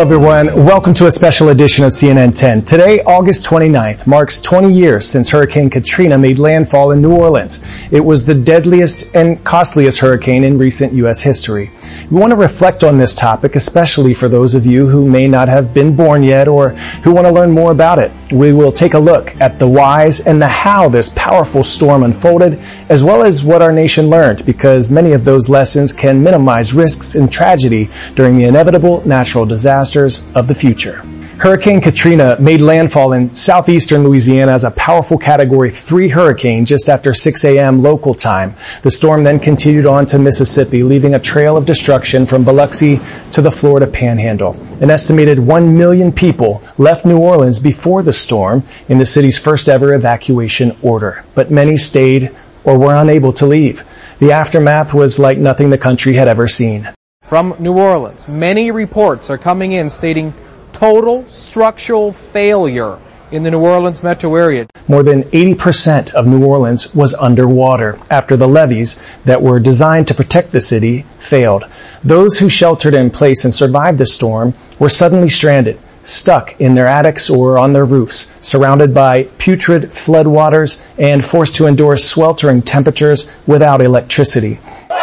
everyone. Welcome to a special edition of CNN 10. Today, August 29th, marks 20 years since Hurricane Katrina made landfall in New Orleans. It was the deadliest and costliest hurricane in recent U.S. history. We want to reflect on this topic, especially for those of you who may not have been born yet or who want to learn more about it. We will take a look at the whys and the how this powerful storm unfolded, as well as what our nation learned, because many of those lessons can minimize risks and tragedy during the inevitable natural disasters of the future. Hurricane Katrina made landfall in southeastern Louisiana as a powerful Category 3 hurricane just after 6 a.m. local time. The storm then continued on to Mississippi, leaving a trail of destruction from Biloxi to the Florida Panhandle. An estimated 1 million people left New Orleans before the storm in the city's first ever evacuation order, but many stayed or were unable to leave. The aftermath was like nothing the country had ever seen. From New Orleans, many reports are coming in stating total structural failure in the New Orleans metro area. More than 80% of New Orleans was underwater after the levees that were designed to protect the city failed. Those who sheltered in place and survived the storm were suddenly stranded, stuck in their attics or on their roofs, surrounded by putrid floodwaters and forced to endure sweltering temperatures without electricity.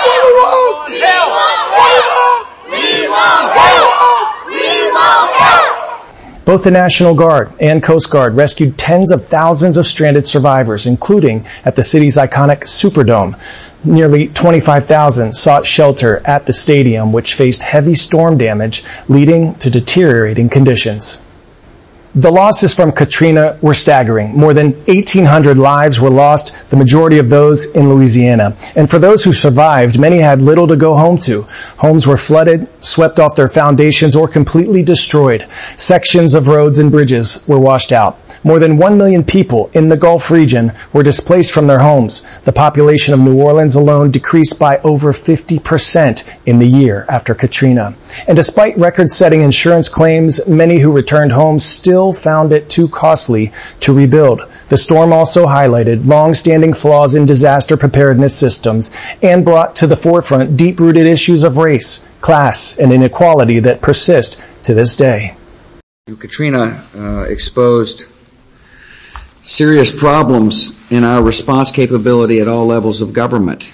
Both the National Guard and Coast Guard rescued tens of thousands of stranded survivors, including at the city's iconic Superdome. Nearly 25,000 sought shelter at the stadium, which faced heavy storm damage, leading to deteriorating conditions. The losses from Katrina were staggering. More than 1,800 lives were lost, the majority of those in Louisiana. And for those who survived, many had little to go home to. Homes were flooded, swept off their foundations, or completely destroyed. Sections of roads and bridges were washed out. More than 1 million people in the Gulf region were displaced from their homes. The population of New Orleans alone decreased by over 50% in the year after Katrina. And despite record-setting insurance claims, many who returned home still found it too costly to rebuild. The storm also highlighted long-standing flaws in disaster preparedness systems and brought to the forefront deep-rooted issues of race, class, and inequality that persist to this day. Katrina exposed serious problems in our response capability at all levels of government.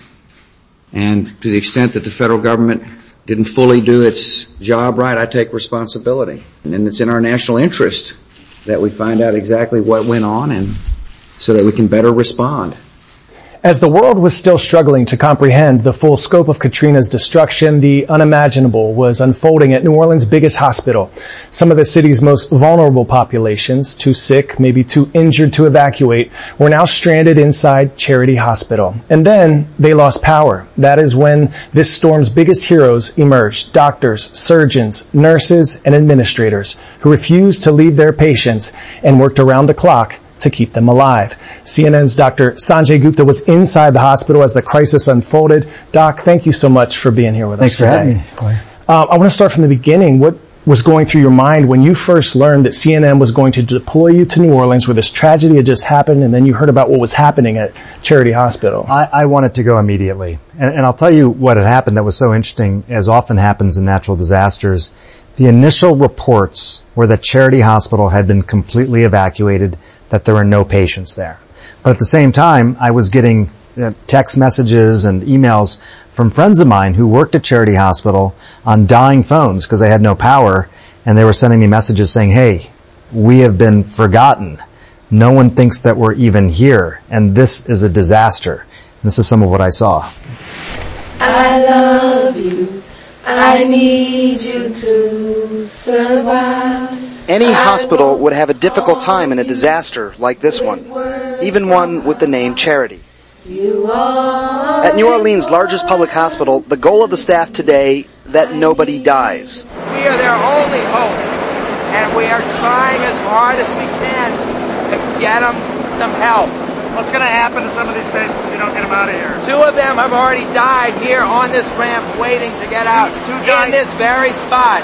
And to the extent that the federal government didn't fully do its job right, I take responsibility. And it's in our national interest that we find out exactly what went on and so that we can better respond. As the world was still struggling to comprehend the full scope of Katrina's destruction, the unimaginable was unfolding at New Orleans' biggest hospital. Some of the city's most vulnerable populations, too sick, maybe too injured to evacuate, were now stranded inside Charity Hospital. And then they lost power. That is when this storm's biggest heroes emerged: doctors, surgeons, nurses, and administrators who refused to leave their patients and worked around the clock to keep them alive. CNN's Dr. Sanjay Gupta was inside the hospital as the crisis unfolded. Doc, thank you so much for being here with us today. Thanks for having me. I want to start from the beginning. What was going through your mind when you first learned that CNN was going to deploy you to New Orleans, where this tragedy had just happened, and then you heard about what was happening at Charity Hospital? I wanted to go immediately. And I'll tell you what had happened that was so interesting, as often happens in natural disasters. The initial reports were that Charity Hospital had been completely evacuated, that there were no patients there. But at the same time, I was getting text messages and emails from friends of mine who worked at Charity Hospital on dying phones because they had no power, and they were sending me messages saying, "Hey, we have been forgotten. No one thinks that we're even here, and this is a disaster." And this is some of what I saw. I love you. I need you to survive. Any hospital would have a difficult time in a disaster like this one, even one with the name Charity. At New Orleans' largest public hospital, the goal of the staff today, that nobody dies. We are their only hope, and we are trying as hard as we can to get them some help. What's going to happen to some of these patients if you don't get them out of here? 2 of them have already died here on this ramp waiting to get out in this very spot.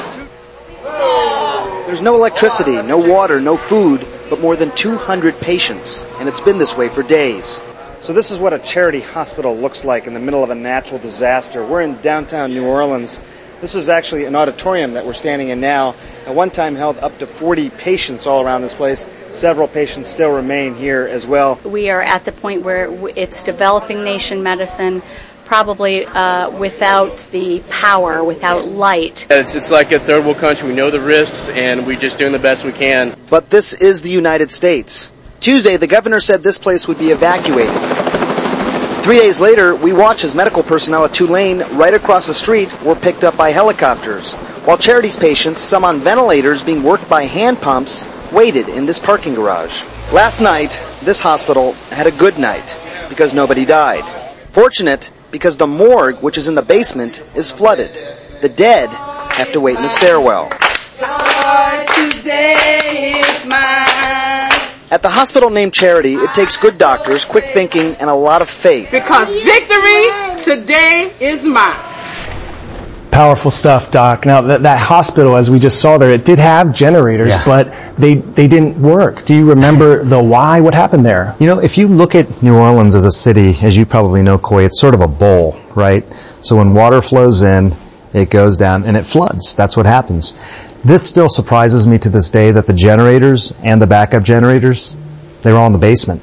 There's no electricity, no water, no food, but more than 200 patients, and it's been this way for days. So this is what a Charity Hospital looks like in the middle of a natural disaster. We're in downtown New Orleans. This is actually an auditorium that we're standing in now. At one time held up to 40 patients all around this place. Several patients still remain here as well. We are at the point where it's developing nation medicine, probably without the power, without light. It's like a third world country. We know the risks, and we're just doing the best we can. But this is the United States. Tuesday, the governor said this place would be evacuated. 3 days later, we watch as medical personnel at Tulane, right across the street, were picked up by helicopters, while Charity's patients, some on ventilators being worked by hand pumps, waited in this parking garage. Last night, this hospital had a good night because nobody died. Fortunate because the morgue, which is in the basement, is flooded. The dead have to wait in the stairwell. Today is mine. At the hospital named Charity, it takes good doctors, quick thinking, and a lot of faith. Because victory today is mine. Powerful stuff, Doc. Now, that hospital, as we just saw there, it did have generators, but they didn't work. Do you remember the why? What happened there? You know, if you look at New Orleans as a city, as you probably know, Coy, it's sort of a bowl, right? So when water flows in, it goes down and it floods. That's what happens. This still surprises me to this day that the generators and the backup generators, they were all in the basement.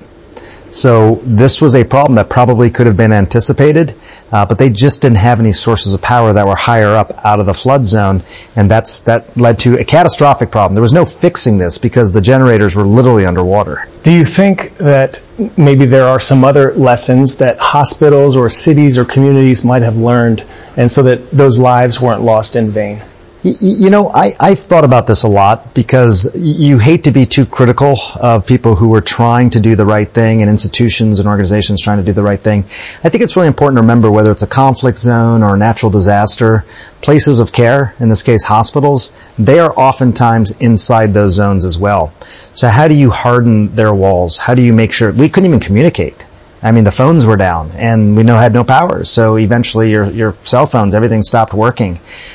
So this was a problem that probably could have been anticipated, but they just didn't have any sources of power that were higher up out of the flood zone, and that led to a catastrophic problem. There was no fixing this because the generators were literally underwater. Do you think that maybe there are some other lessons that hospitals or cities or communities might have learned, and so that those lives weren't lost in vain? You know, I've thought about this a lot because you hate to be too critical of people who are trying to do the right thing and institutions and organizations trying to do the right thing. I think it's really important to remember whether it's a conflict zone or a natural disaster, places of care, in this case hospitals, they are oftentimes inside those zones as well. So how do you harden their walls? How do you make sure? We couldn't even communicate. I mean, the phones were down and we had no power. So eventually your cell phones, everything stopped working.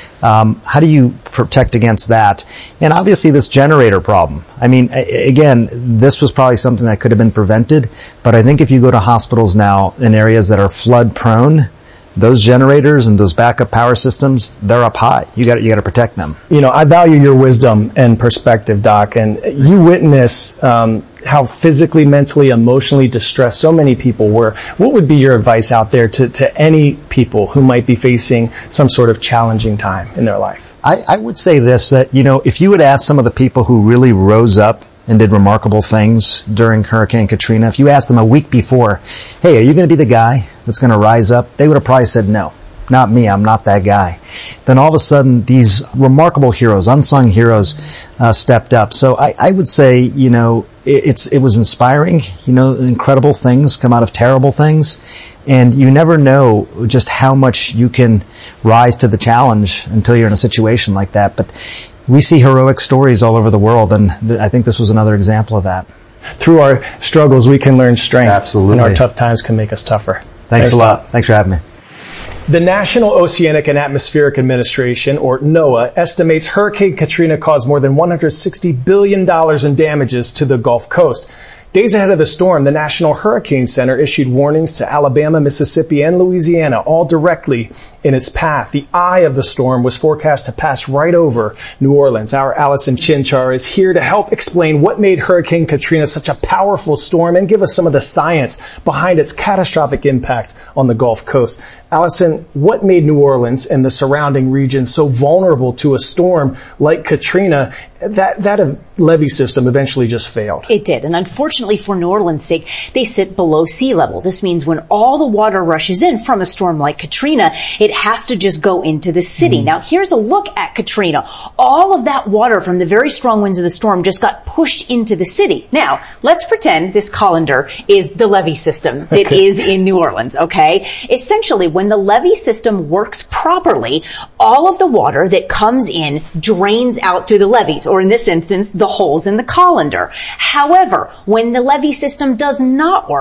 How do you protect against that? And obviously this generator problem. I mean, again, this was probably something that could have been prevented, but I think if you go to hospitals now in areas that are flood prone, those generators and those backup power systems, they're up high. You got to protect them. You know, I value your wisdom and perspective, Doc, and you witness how physically, mentally, emotionally distressed so many people were. What would be your advice out there to any people who might be facing some sort of challenging time in their life? I would say this, that, you know, if you would ask some of the people who really rose up and did remarkable things during Hurricane Katrina, if you asked them a week before, hey, are you going to be the guy that's going to rise up? They would have probably said, no, not me. I'm not that guy. Then all of a sudden, these remarkable heroes, unsung heroes, stepped up. So I would say, you know, it was inspiring. You know, incredible things come out of terrible things. And you never know just how much you can rise to the challenge until you're in a situation like that. But we see heroic stories all over the world, and I think this was another example of that. Through our struggles, we can learn strength. Absolutely. And our tough times can make us tougher. Thanks a lot. Thanks for having me. The National Oceanic and Atmospheric Administration, or NOAA, estimates Hurricane Katrina caused more than $160 billion in damages to the Gulf Coast. Days ahead of the storm, the National Hurricane Center issued warnings to Alabama, Mississippi, and Louisiana, all directly in its path. The eye of the storm was forecast to pass right over New Orleans. Our Allison Chinchar is here to help explain what made Hurricane Katrina such a powerful storm and give us some of the science behind its catastrophic impact on the Gulf Coast. Allison, what made New Orleans and the surrounding region so vulnerable to a storm like Katrina? That levee system eventually just failed. It did, and unfortunately for New Orleans' sake, they sit below sea level. This means when all the water rushes in from a storm like Katrina, it has to just go into the city. Now, here's a look at Katrina. All of that water from the very strong winds of the storm just got pushed into the city. Now, let's pretend this colander is the levee system that is in New Orleans, okay? Essentially, when the levee system works properly, all of the water that comes in drains out through the levees, or in this instance, the holes in the colander. However, when the levee system does not work,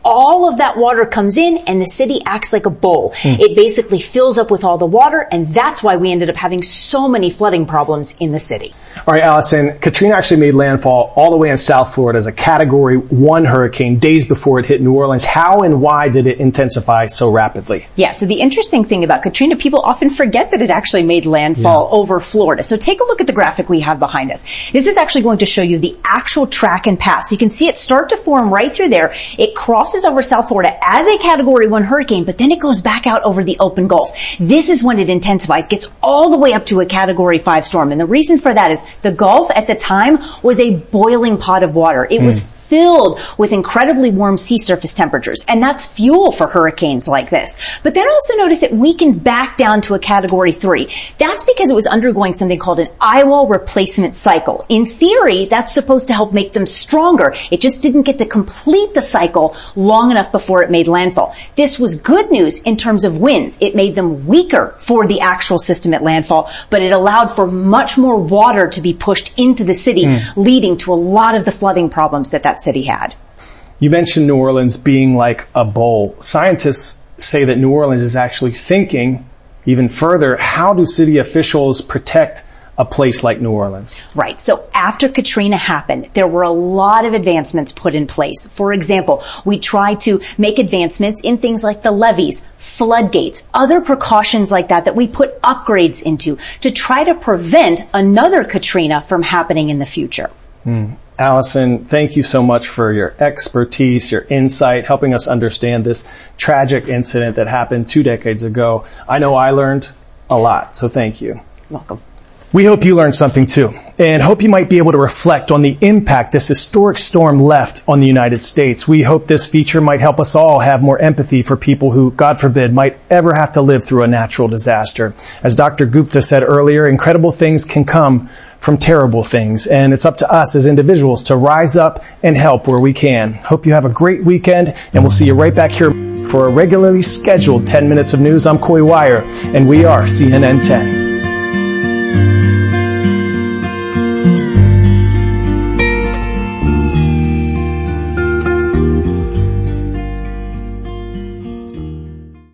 all of that water comes in and the city acts like a bowl. It basically fills up with all the water, and that's why we ended up having so many flooding problems in the city. All right, Allison, Katrina actually made landfall all the way in South Florida as a Category 1 hurricane days before it hit New Orleans. How and why did it intensify so rapidly? Yeah, so the interesting thing about Katrina, people often forget that it actually made landfall over Florida. So take a look at the graphic we have behind us. This is actually going to show you the actual track and path. So you can see it start to form right through there. It crosses over South Florida as a Category 1 hurricane, but then it goes back out over the open Gulf. This is when it intensifies, gets all the way up to a Category 5 storm. And the reason for that is the Gulf at the time was a boiling pot of water. It was filled with incredibly warm sea surface temperatures, and that's fuel for hurricanes like this. But then also notice it weakened back down to a Category 3. That's because it was undergoing something called an eyewall replacement cycle. In theory, that's supposed to help make them stronger. It just didn't get to complete the cycle long enough before it made landfall. This was good news in terms of winds. It made them weaker for the actual system at landfall, but it allowed for much more water to be pushed into the city, leading to a lot of the flooding problems that city had. You mentioned New Orleans being like a bowl. Scientists say that New Orleans is actually sinking even further. How do city officials protect a place like New Orleans? Right. So after Katrina happened, there were a lot of advancements put in place. For example, we tried to make advancements in things like the levees, floodgates, other precautions like that we put upgrades into to try to prevent another Katrina from happening in the future. Allison, thank you so much for your expertise, your insight, helping us understand this tragic incident that happened 2 decades ago. I know I learned a lot, so thank you. Welcome. We hope you learned something too, and hope you might be able to reflect on the impact this historic storm left on the United States. We hope this feature might help us all have more empathy for people who, God forbid, might ever have to live through a natural disaster. As Dr. Gupta said earlier, incredible things can come from terrible things, and it's up to us as individuals to rise up and help where we can. Hope you have a great weekend, and we'll see you right back here for a regularly scheduled 10 minutes of news. I'm Coy Wire, and we are CNN 10.